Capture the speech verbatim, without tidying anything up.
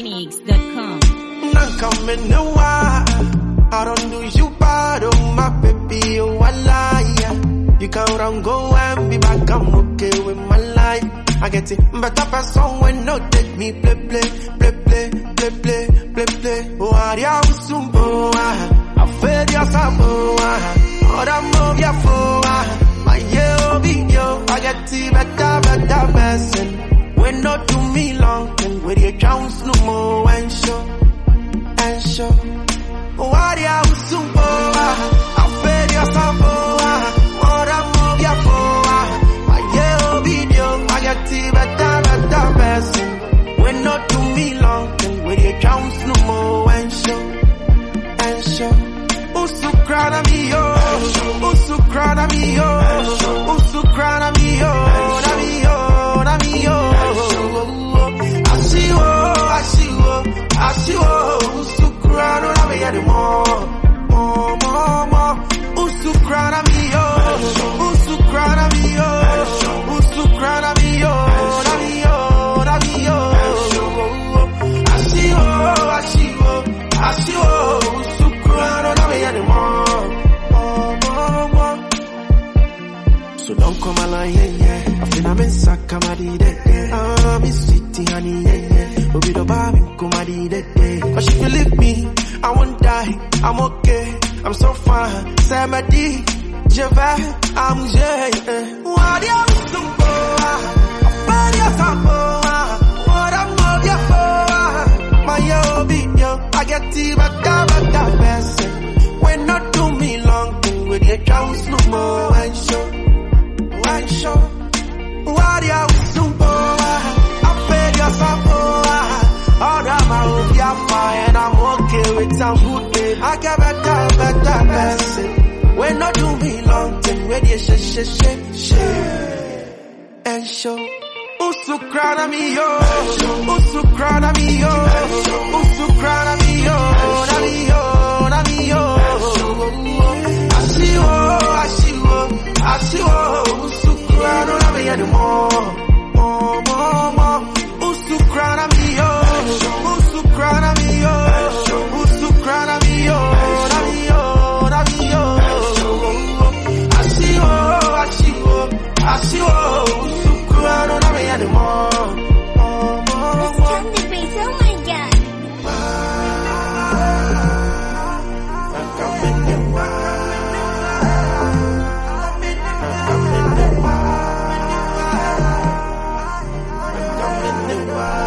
Phoenix dot com. I'm coming no I don't do you bad, oh my baby, oh I lie. You can run, go and be back, I'm okay with my life. I get it, but I pass on when no take me play, play, play, play, play, play, play, play. Oh, I am soon, oh, I fed your sabo, oh, that move your phone, my yo, be yo. I get it, better, better, person. When not do me long, and with your chance no more, and show, and show. Oh, I am soon, oh, I fed your sabo, oh, that move your phone, my yo, be yo. I get it, better, better, person. When not do me long, and with your chance no more, and show, and show. Usu crana mio, usu crana mio, usu crana mio, na mio, na mio. Ashiwo, ashiwo, ashiwo, usu crana na me anymore. Mo, mo, mo, usu crana mio, usu crana mio, usu crana mio, na mio, na mio. Ashiwo, ashiwo, ashiwo, usu crana na me anymore. So don't come along, yeah, yeah. I feel I'm in Sakamadi, yeah. I'm in City, honey, yeah, yeah. But we don't buy me, come at it, yeah. Cause if you leave me, I won't die. I'm okay, I'm so fine. Samadi, Java, I'm yeah. What do you do? I find your sample. What I'm of your phone. My yo, be yo. I get to back down, back down, person. When not do me long, thing with your chance no more. And show. I show what you super. I fed your support. All that my hope you're fine, and I'm okay with some good day. I get better, better, better. When not do me long, then ready, shit, shit, shit, shit. And show. Usu crana mio, usu crana mio.